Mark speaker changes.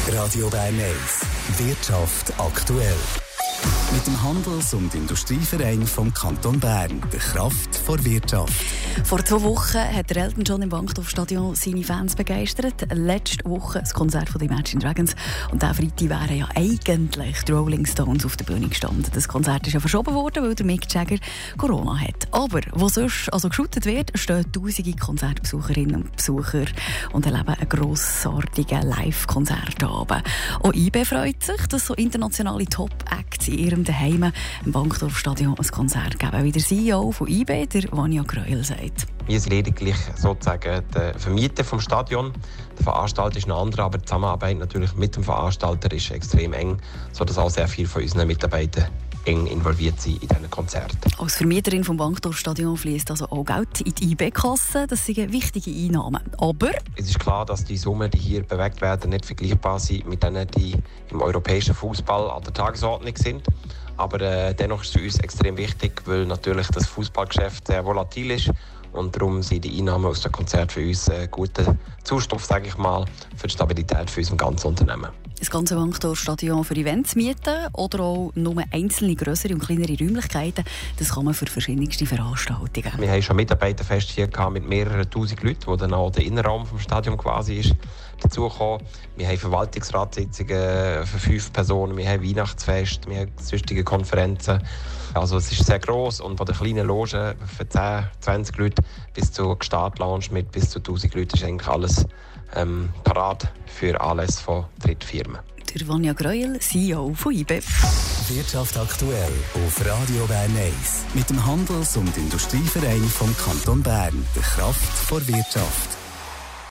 Speaker 1: Radio Bern 1, Wirtschaft aktuell. Mit dem Handels- und Industrieverein vom Kanton Bern, der Kraft vor Wirtschaft.
Speaker 2: Vor 2 Wochen hat der Elton John im Wankdorfstadion seine Fans begeistert. Letzte Woche das Konzert von den Imagine Dragons. Und diesen Freitag wären ja eigentlich die Rolling Stones auf der Bühne gestanden. Das Konzert ist ja verschoben worden, weil der Mick Jagger Corona hat. Aber wo sonst geschootet wird, stehen tausende Konzertbesucherinnen und Besucher und erleben einen grossartigen Live-Konzertabend. Auch IB freut sich, dass so internationale Top-Acts in ihrem Daheim im Wankdorfstadion ein Konzert geben. Wie der CEO von IB, der Vanja Greuel, sagt.
Speaker 3: Wir sind lediglich sozusagen der Vermieter vom Stadion. Der Veranstalter ist ein anderer, aber die Zusammenarbeit natürlich mit dem Veranstalter ist extrem eng, sodass auch sehr viele von unseren Mitarbeitern eng involviert sind in diesen Konzerten.
Speaker 2: Als Vermieterin vom Wankdorfstadion fließt also auch Geld in die IB-Kasse. Das sind wichtige Einnahmen. Aber
Speaker 3: es ist klar, dass die Summen, die hier bewegt werden, nicht vergleichbar sind mit denen, die im europäischen Fußball an der Tagesordnung sind. Aber dennoch ist es für uns extrem wichtig, weil natürlich das Fußballgeschäft sehr volatil ist. Und darum sind die Einnahmen aus dem Konzert für uns ein guter Zustoff, sage ich mal, für die Stabilität für unser ganzes Unternehmen.
Speaker 2: Das ganze Wankdorfstadion für Events mieten oder auch nur einzelne grössere und kleinere Räumlichkeiten, das kann man für verschiedenste Veranstaltungen.
Speaker 3: Wir haben schon Mitarbeiterfeste hier gehabt mit mehreren tausend Leuten, wo dann auch der Innenraum vom Stadion quasi ist dazugekommen. Wir haben Verwaltungsratssitzungen für 5 Personen, wir haben Weihnachtsfest, wir haben sonstige Konferenzen. Also es ist sehr gross und von der kleinen Loge für 10, 20 Leute bis zur Gestart-Lounge mit bis zu 1000 Leuten ist eigentlich alles parat für alles von Drittfirmen.
Speaker 2: Der Vanja Greuel, CEO von IB.
Speaker 1: Wirtschaft aktuell auf Radio Bern 1. Mit dem Handels- und Industrieverein vom Kanton Bern, der Kraft vor Wirtschaft.